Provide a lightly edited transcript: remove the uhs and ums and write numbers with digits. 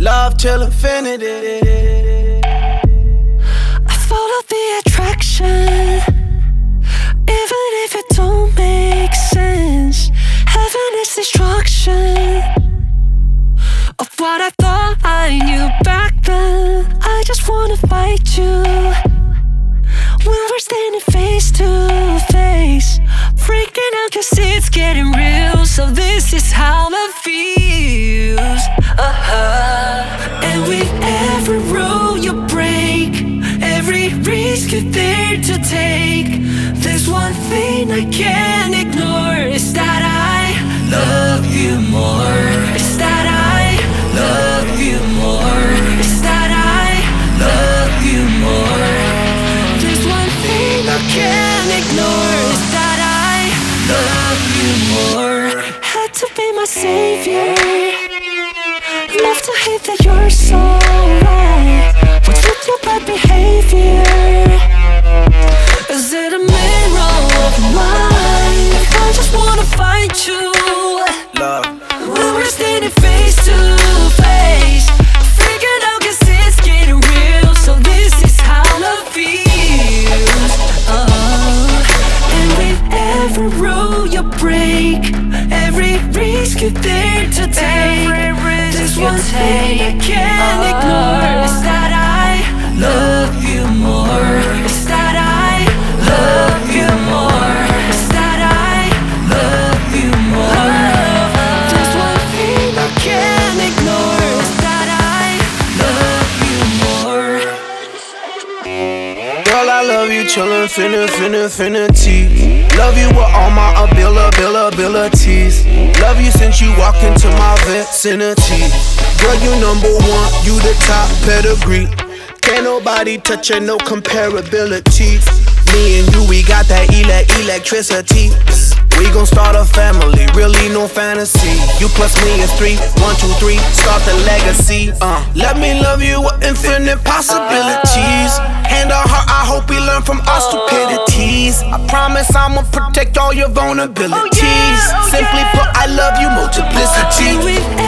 Love till infinity. I follow the attraction, even if it don't make sense. Heaven is destruction of what I thought I knew back then. I just wanna fight you when we're standing face to face, freaking out 'cause it's getting real. So this is how it feels. And with every rule you break, every risk you're there to take, there's one thing I can't ignore. It's that I love you more. It's that I love you more. It's that I love you more. There's one thing I can't ignore. It's that I love you more. Had to be my savior. Love to hate that you're so right. What's with your bad behavior? Is it a mirror of mine? I just wanna fight you. Love. When we're standing face to face, freaking out 'cause it's getting real. So this is how love feels. And with every rule you break, every risk you're there to take, there's one thing I can't ignore. It's that I love you more. It's that I love you more. It's that I love you more. There's one thing I can't ignore. It's that I love you more. Girl, I love you till infinity. Love you with all my abilities. Love you since you walked into my vicinity. Girl, you number one, you the top pedigree. Can't nobody touch you, no comparability. Me and you, we got that electricity. We gon' start a family, really no fantasy. You plus me is 3, 1, 2, 3, start the legacy. Let me love you with infinite possibilities. Hand on heart, I hope we learn from our stupidities. I promise I'ma protect all your vulnerabilities. Simply put, I love you multiplicity. With